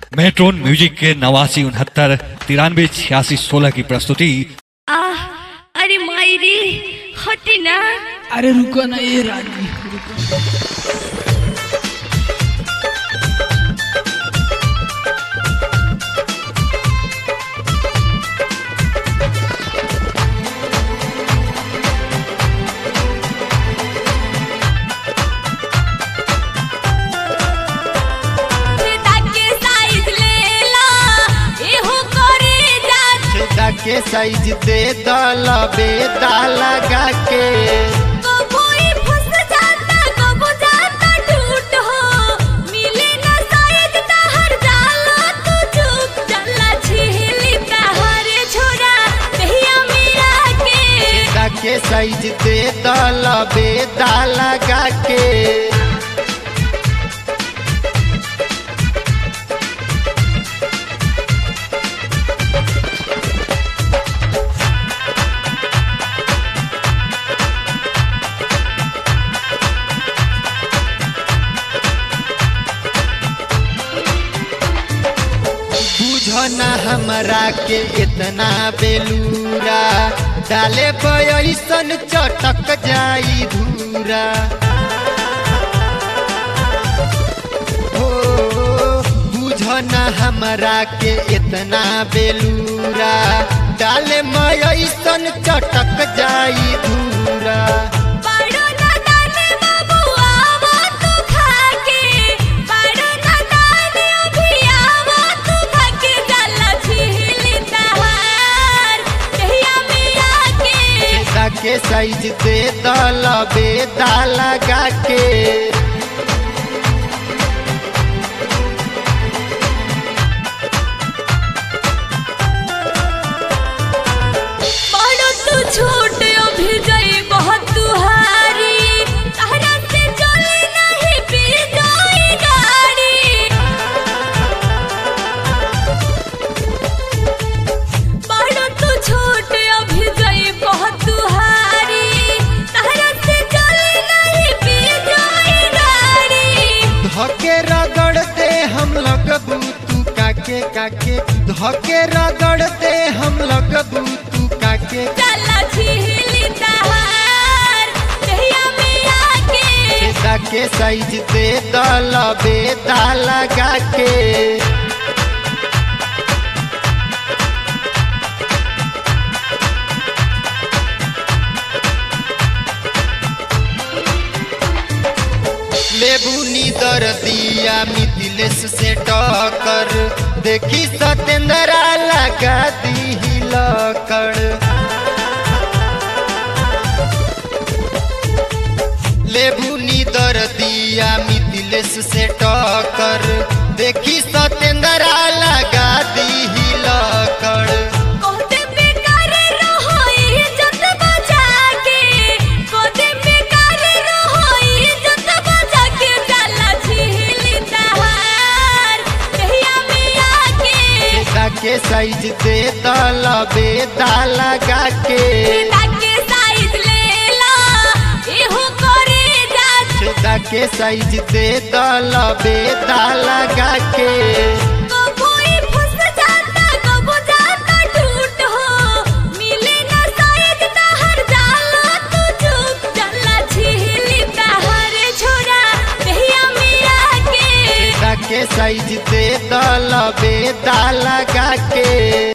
Matron music के 89 69 93 86 16 की प्रस्तुति। अरे मायरी हटी ना। अरे रुको ना ये रानी रुको। के साइज दे दल बेदा लगा के कोई फंस जाता कबो जाता टूट हो मिले ना साइज तहर जाला तू चुप चला छिली तहर छोरा कहिया मेरा के साइज दे दल बेदा लगा के ना हमरा के इतना बेलूरा डाले पैसन चटक जाई धूरा हो बुझना हमरा के इतना बेलूरा डाले पैसन चटक जाई धूरा के साइज दे दल बेदा लगा के बड़ो तू छोट अभी गई बहुत तुहारी तहरा से चले नहीं पी जाए गाड़ी बड़ो तू छोट अभी गई बहुत धके रगड़ते हम लगबू तू काके काके धके रगड़ते हम लगबू तू काके चला छिली तहार कहिया में आके के साइज दे दल बेदा लगा के लेबुनी दर्दिया मिथिलेश से टक्कर देखी सतेंद्रा लगा दी लकड़ लेबुनी दर्दिया मिथिलेश से टक्कर देखी सतेंद्रा लगा दी लकड़ के साइज दे दल बेदा लगा के साइज ले ला एहो करे जा के साइज दे दल बेदा लगा के कोई फंस जाता कबो जाता टूट हो मिले ना साइज तहर जाला तू चुप चला छिली तहर छोरा कहिया मेरा के साइज दे दल बेदा लगा के।